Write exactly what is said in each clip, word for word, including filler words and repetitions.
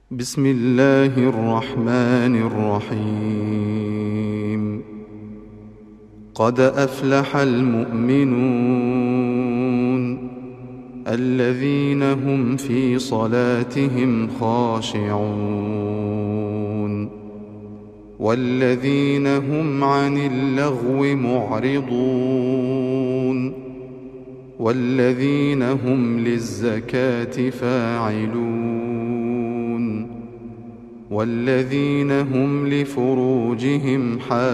بسم الله الرحمن الرحيم. قد أفلح المؤمنون الذين هم في صلاتهم خاشعون والذين هم عن اللغو معرضون والذين هم للزكاة فاعلون والذين هم لفروجهم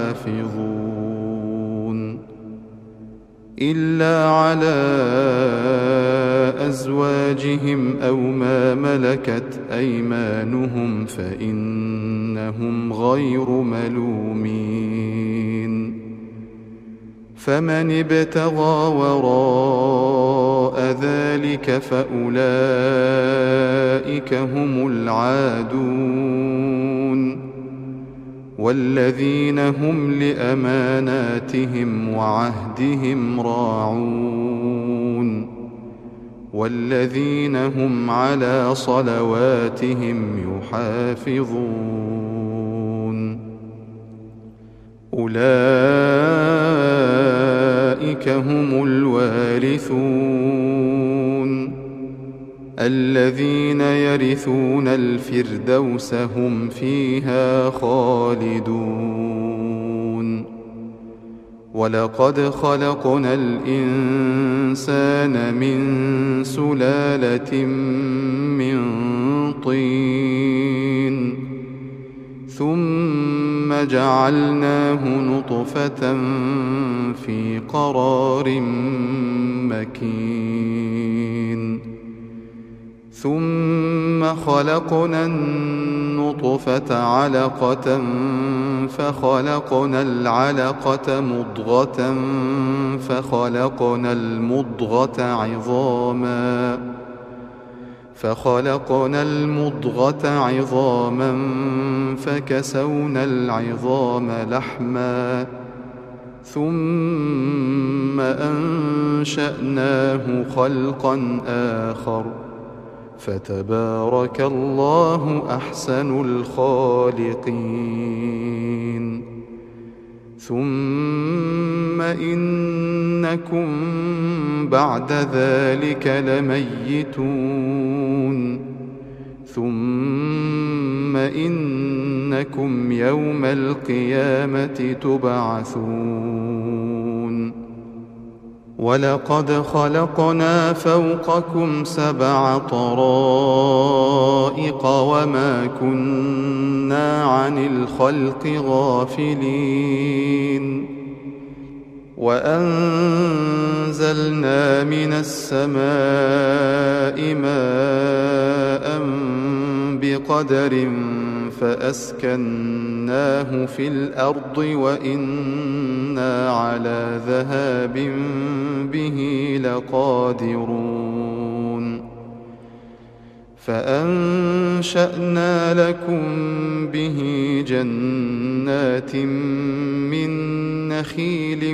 حافظون إلا على أزواجهم أو ما ملكت أيمانهم فإنهم غير ملومين. فمن ابتغى وراء ذلك فأولئك هم العادون والذين هم لأماناتهم وعهدهم راعون والذين هم على صلواتهم يحافظون. أولئك هم الوارثون الذين يرثون الفردوس هم فيها خالدون. ولقد خلقنا الإنسان من سلالة من طين ثم جعلناه نطفة في قرار مكين ثم خلقنا النطفة علقة فخلقنا العلقة مضغة فخلقنا المضغة عظاما فخلقنا المضغة عظاما فكسونا العظام لحما ثم أنشأناه خلقا آخر فتبارك الله أحسن الخالقين. ثم إنكم بعد ذلك لميتون ثم إنكم يوم القيامة تبعثون. ولقد خلقنا فوقكم سبع طرائق وما كنا عن الخلق غافلين. وأنزلنا من السماء ماء بقدر فأسكناه في الأرض وإنا على ذهاب به لقادرون. فأنشأنا لكم به جنات من نخيل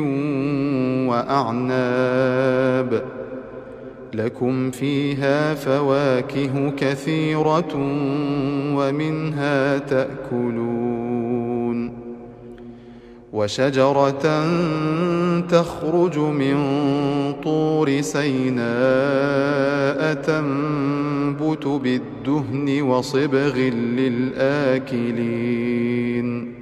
وأعناب لكم فيها فواكه كثيرة ومنها تأكلون. وشجرة تخرج من طور سيناء تنبت بالدهن وصبغ للآكلين.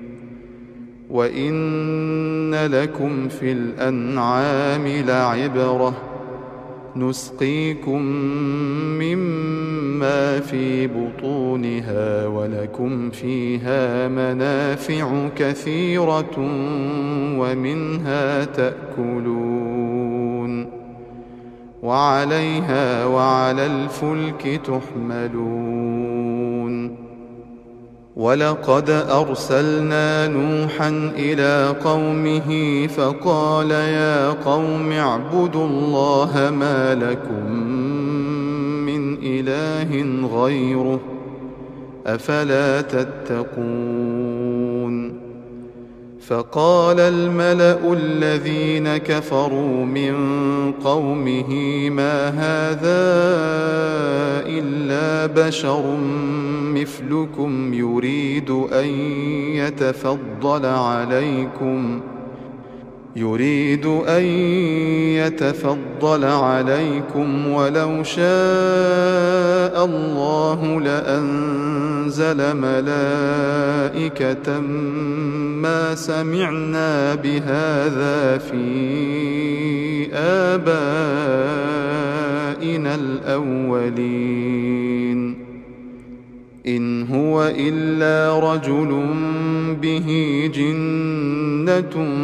وإن لكم في الأنعام لعبرة نسقيكم مما في بطونها ولكم فيها منافع كثيرة ومنها تأكلون وعليها وعلى الفلك تحملون. ولقد أرسلنا نوحا إلى قومه فقال يا قوم اعبدوا الله ما لكم من إله غيره أفلا تتقون. فقال الملأ الذين كفروا من قومه ما هذا إلا بشر مثلكم مثلكم يريد أن يتفضل عليكم يريد أن يتفضل عليكم ولو شاء الله لأنزل ملائكة ما سمعنا بهذا في آبائنا الأولين إن هو إلا رجل به جنة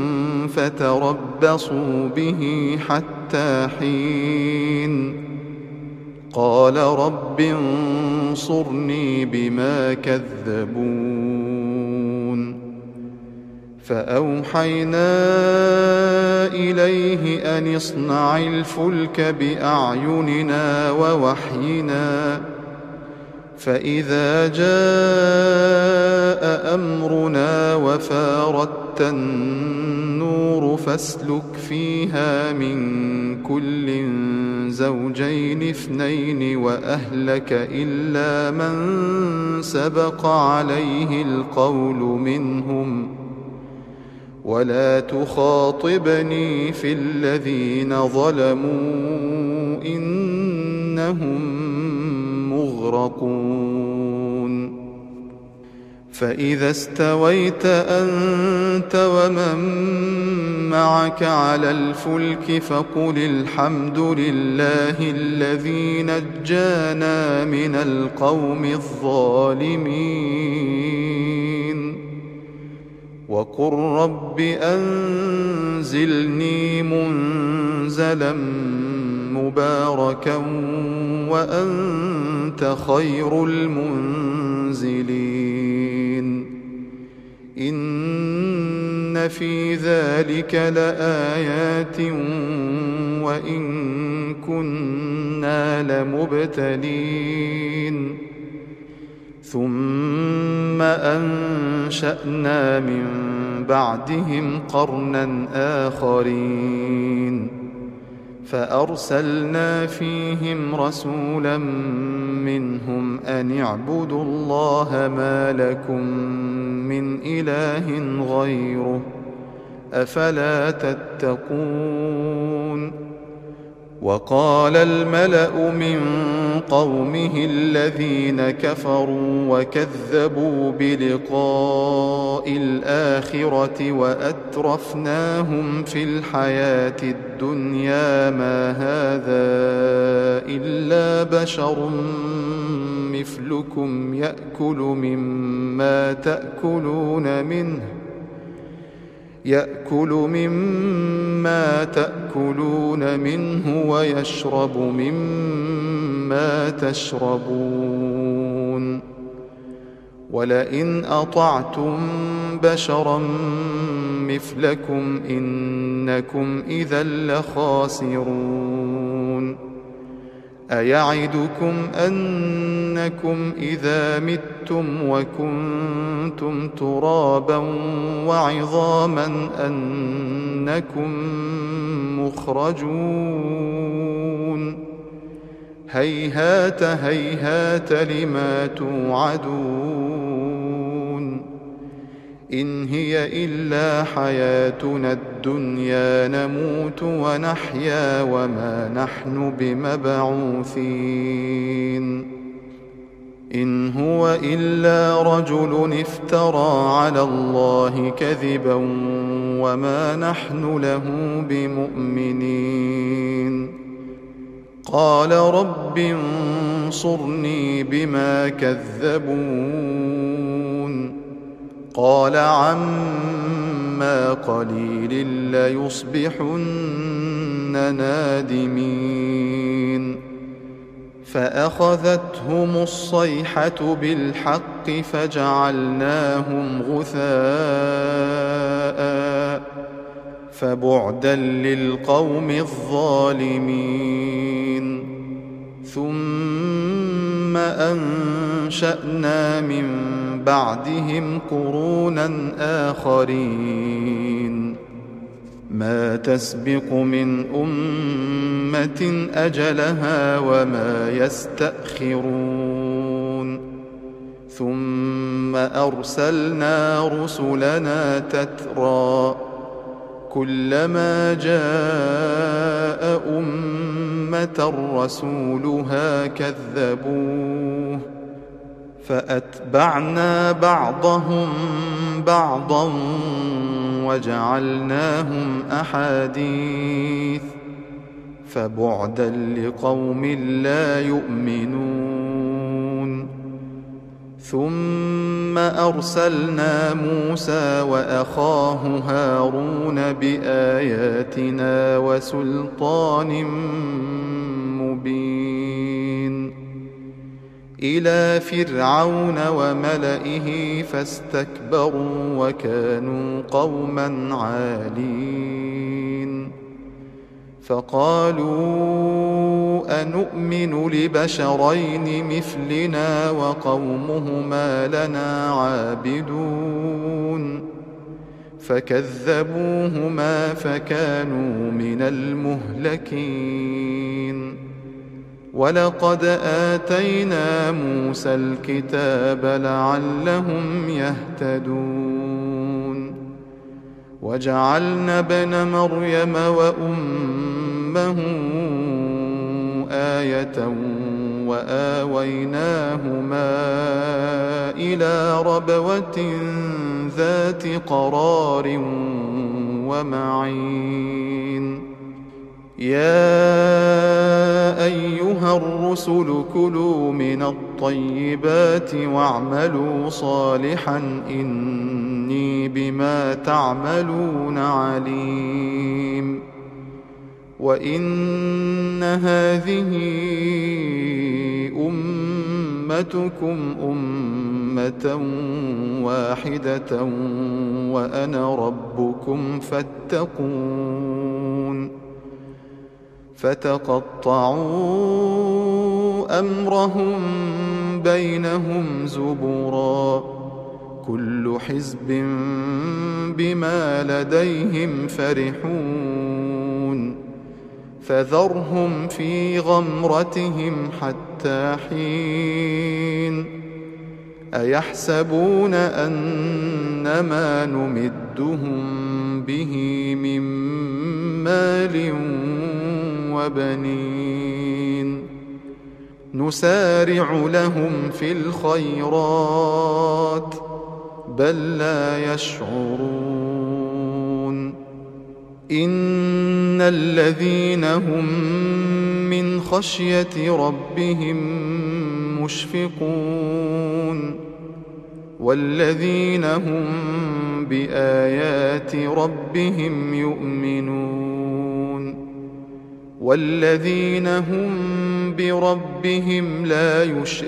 فتربصوا به حتى حين قال رب انصرني بما كذبون فأوحينا إليه أن اصنع الفلك بأعيننا ووحينا فإذا جاء أمرنا وفاردت النور فاسلك فيها من كل زوجين اثنين وأهلك إلا من سبق عليه القول منهم ولا تخاطبني في الذين ظلموا إنهم مغرقون فإذا استويت أنت ومن معك على الفلك فقل الحمد لله الذي نجانا من القوم الظالمين وقل رب أنزلني منزلا مباركا وأنت خير المنزلين إن في ذلك لآيات وإن كنا لمبتلين ثم أنشأنا من بعدهم قرنا آخرين فأرسلنا فيهم رسولا منهم أن اعبدوا الله ما لكم من إله غيره أفلا تتقون وقال الملأ من قومه الذين كفروا وكذبوا بلقاء الآخرة وأترفناهم في الحياة الدنيا ما هذا إلا بشر مثلكم يأكل مما تأكلون منه يأكل مما تأكلون منه ويشرب مما تشربون ولئن أطعتم بشرا مثلكم إنكم إذا لخاسرون أيعدكم أنكم إذا متم وكنتم ترابا وعظاما أنكم مخرجون هيهات هيهات لما توعدون إن هي إلا حياتنا الدنيا نموت ونحيا وما نحن بمبعوثين إن هو إلا رجل افترى على الله كذبا وما نحن له بمؤمنين قال رب انصرني بما كذبون قال عما قليل ليصبحن نادمين فأخذتهم الصيحة بالحق فجعلناهم غثاء فبعدا للقوم الظالمين ثم أنشأنا من بعدهم قرونا آخرين ما تسبق من أمة أجلها وما يستأخرون ثم أرسلنا رسلنا تترى كلما جاء أمة رسولها كذبوه فأتبعنا بعضهم بعضا وجعلناهم أحاديث فبعدا لقوم لا يؤمنون ثم أرسلنا موسى وأخاه هارون بآياتنا وسلطان مبين إلى فرعون وملئه فاستكبروا وكانوا قوما عالين فقالوا أنؤمن لبشرين مثلنا وقومهما لنا عابدون فكذبوهما فكانوا من المهلكين ولقد آتينا موسى الكتاب لعلهم يهتدون وجعلنا ابن مريم وأمه آية وآويناهما إلى ربوة ذات قرار ومعين يا أيها الرسل كلوا من الطيبات واعملوا صالحا إني بما تعملون عليم وإن هذه أمتكم أمة واحدة وأنا ربكم فاتقون فتقطعوا أمرهم بينهم زبرا كل حزب بما لديهم فرحون فذرهم في غمرتهم حتى حين أيحسبون أنما نمدهم به من مال وبنين نسارع لهم في الخيرات بل لا يشعرون إن الذين هم من خشية ربهم مشفقون والذين هم بآيات ربهم يؤمنون والذين هم بربهم لا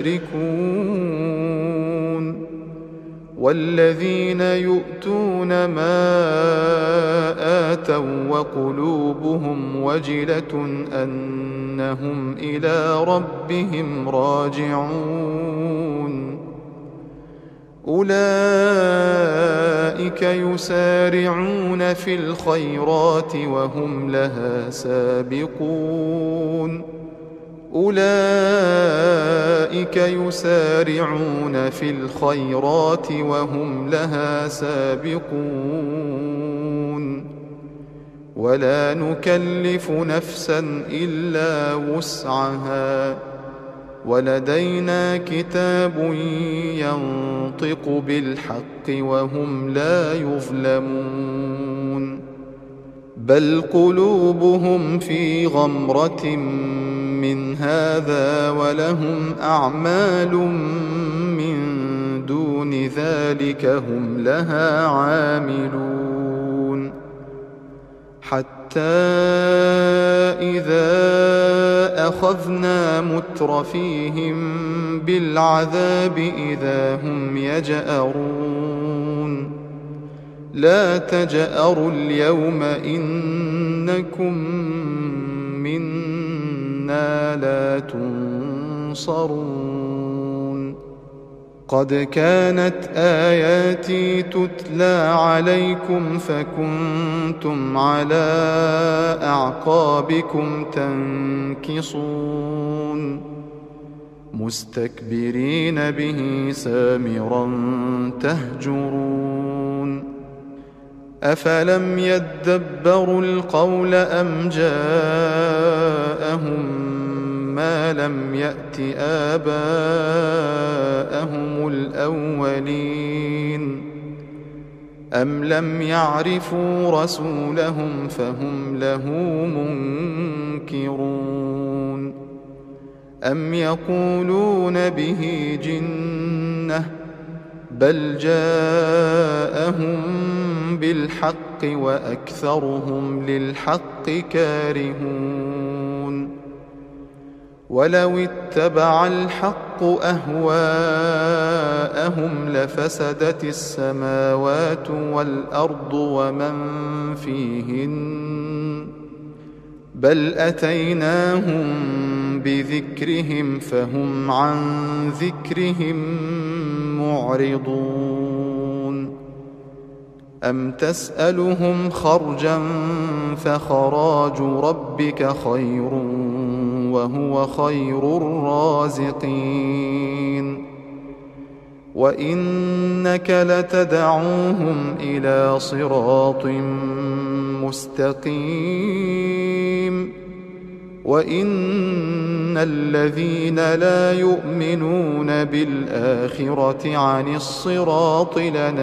يشركون والذين يؤتون ما آتوا وقلوبهم وجلة أنهم إلى ربهم راجعون أولئك يسارعون في الخيرات وهم لها سابقون أولئك يسارعون في الخيرات وهم لها سابقون ولا نكلف نفسا إلا وسعها ولدينا كتاب ينطق بالحق وهم لا يظلمون بل قلوبهم في غمرة من هذا ولهم أعمال من دون ذلك هم لها عاملون حتى إذا أخذنا مترفيهم بالعذاب إذا هم يجأرون لا تجأروا اليوم إنكم منا لا تنصرون قد كانت آياتي تتلى عليكم فكنتم على أعقابكم تنكصون مستكبرين به سامرا تهجرون أفلم يدبروا القول أم جاءهم ما لم يأت آباءهم الأولين أم لم يعرفوا رسولهم فهم له منكرون أم يقولون به جنة بل جاءهم بالحق وأكثرهم للحق كارهون ولو اتبع الحق أهواءهم لفسدت السماوات والأرض ومن فيهن بل أتيناهم بذكرهم فهم عن ذكرهم معرضون أم تسألهم خرجا فخراج ربك خير وهو خير الرازقين وإنك لتدعوهم إلى صراط مستقيم وإن الذين لا يؤمنون بالآخرة عن الصراط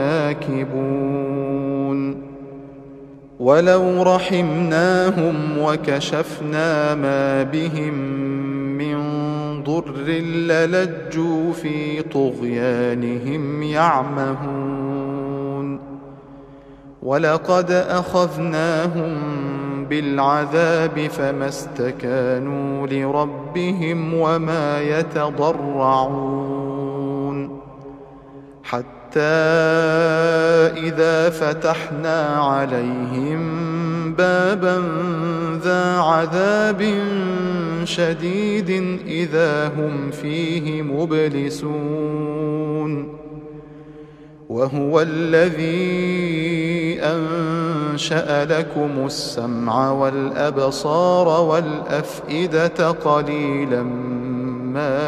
لناكبون ولو رحمناهم وكشفنا ما بهم من ضر للجوا في طغيانهم يعمهون ولقد أخذناهم بالعذاب فما استكانوا لربهم وما يتضرعون حتى إذا فتحنا عليهم بابا ذا عذاب شديد إذا هم فيه مبلسون وهو الذي أنشأ لكم السمع والأبصار والأفئدة قليلا ما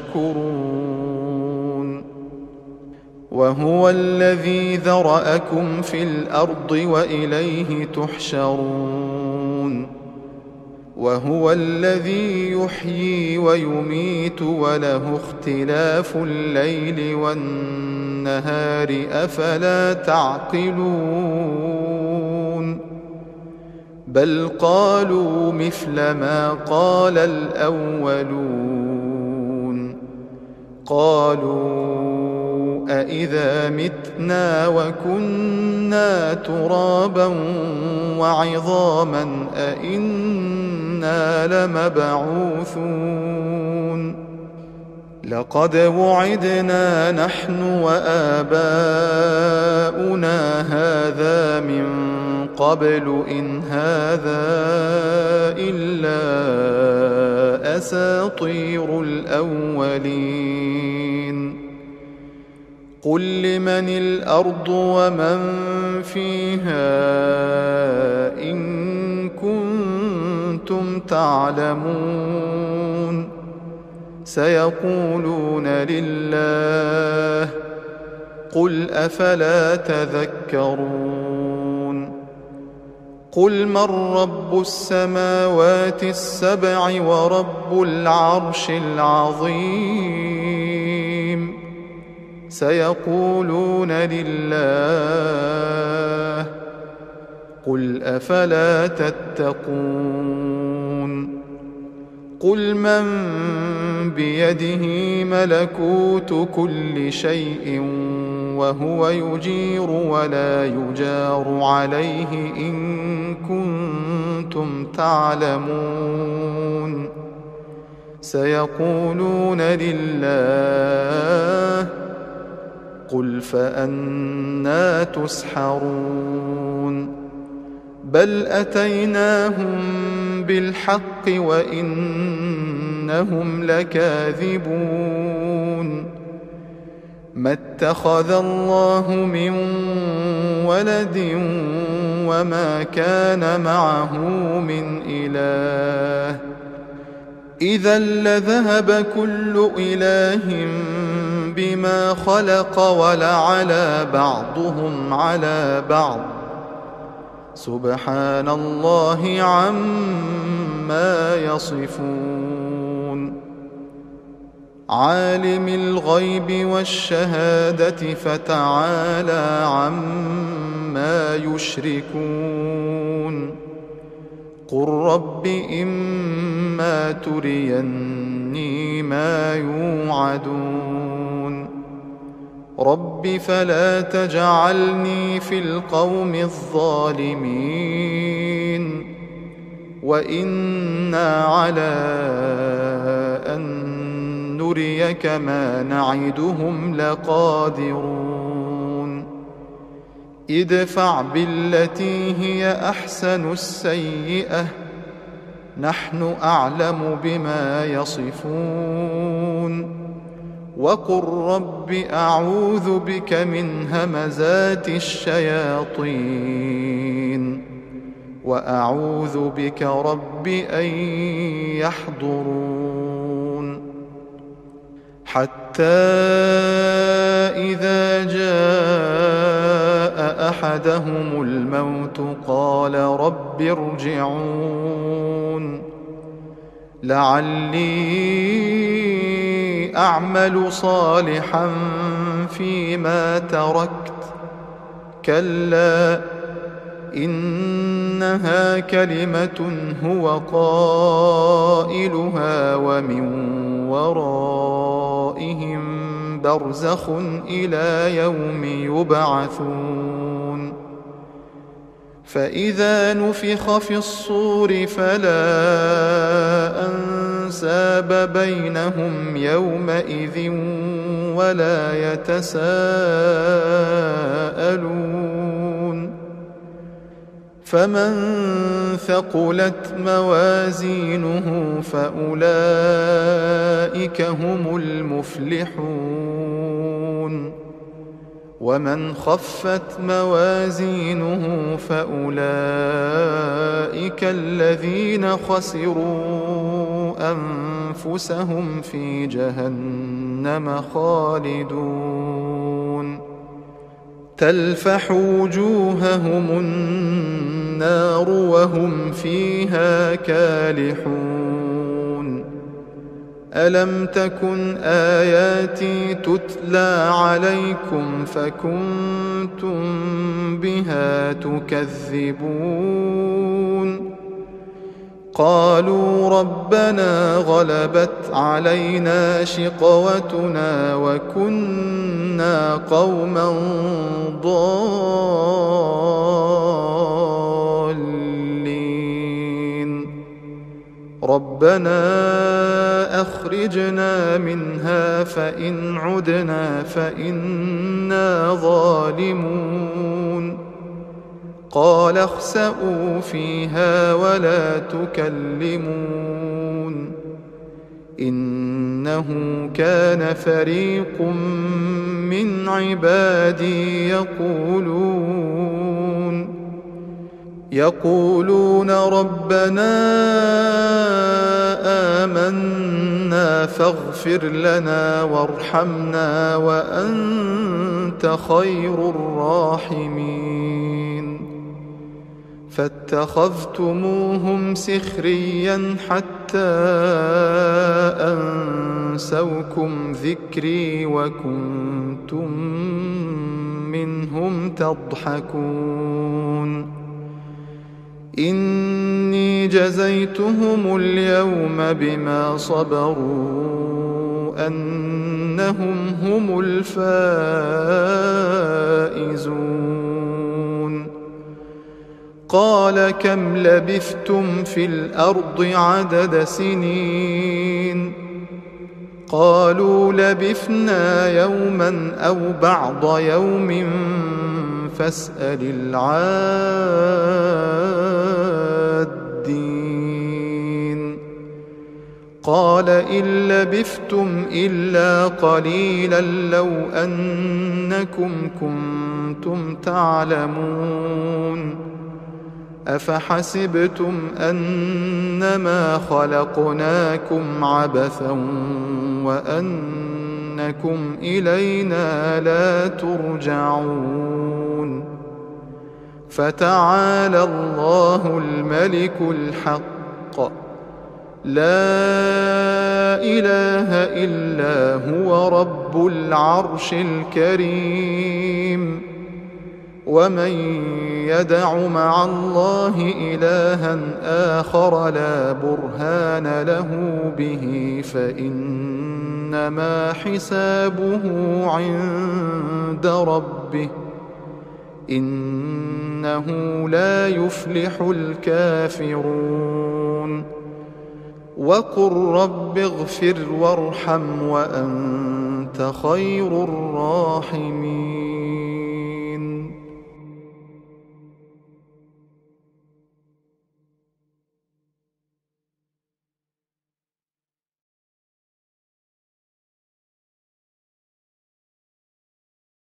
تشكرون وهو الذي ذرأكم في الأرض وإليه تحشرون وهو الذي يحيي ويميت وله اختلاف الليل والنهار أفلا تعقلون بل قالوا مثل ما قال الأولون قالوا أإذا متنا وكنا ترابا وعظاما أإنا لمبعوثون لقد وعدنا نحن وآباؤنا هذا من قبل إن هذا إلا أساطير الأولين قل لمن الأرض ومن فيها إن كنتم تعلمون سيقولون لله قل أفلا تذكرون قل من رب السماوات السبع ورب العرش العظيم سيقولون لله قل أفلا تتقون قل من بيده ملكوت كل شيء وهو يجير ولا يجار عليه إن كنتم تعلمون سيقولون لله قل فأنى تسحرون بل أتيناهم بالحق وإنهم لكاذبون ما اتخذ الله من ولد وما كان معه من إله إذا لذهب كل إله بما خلق ولعلى بعضهم على بعض سبحان الله عما يصفون عالم الغيب والشهادة فتعالى عما يشركون قل رب إما تريني ما يوعدون رب فلا تجعلني في القوم الظالمين وإنا على أن نريك ما نعدهم لقادرون ادفع بالتي هي أحسن السيئة نحن أعلم بما يصفون وقل رب أعوذ بك من همزات الشياطين وأعوذ بك رب أن يحضرون حتى إذا جاء أحدهم الموت قال رب ارجعون لعلي أعمل صالحا فيما تركت كلا إنها كلمة هو قائلها ومن ورائهم برزخ إلى يوم يبعثون فإذا نفخ في الصور فلا أنساب بينهم يومئذ ولا يتساءلون فمن ثقلت موازينه فأولئك هم المفلحون ومن خفت موازينه فأولئك الذين خسروا أنفسهم في جهنم خالدون تلفح وجوههم النار وهم فيها كالحون ألم تكن آياتي تتلى عليكم فكنتم بها تكذبون قالوا ربنا غلبت علينا شقوتنا وكنا قوما ضالين ربنا أخرجنا منها فإن عدنا فإنا ظالمون قال اخسئوا فيها ولا تكلمون إنه كان فريق من عبادي يقولون يقولون ربنا آمنا فاغفر لنا وارحمنا وأنت خير الراحمين فاتخذتموهم سخريا حتى أنسوكم ذكري وكنتم منهم تضحكون إني جزيتهم اليوم بما صبروا أنهم هم الفائزون قال كم لبثتم في الأرض عدد سنين قالوا لبثنا يوما أو بعض يوم فاسأل العادين قال إن لبثتم إلا قليلا لو أنكم كنتم تعلمون أفحسبتم أنما خلقناكم عبثا وأنكم إلينا لا ترجعون فتعالى الله الملك الحق لا إله إلا هو رب العرش الكريم ومن يدع مع الله إلها آخر لا برهان له به فإنما حسابه عند ربه إنه لا يفلح الكافرون وقل رب اغفر وارحم وأنت خير الراحمين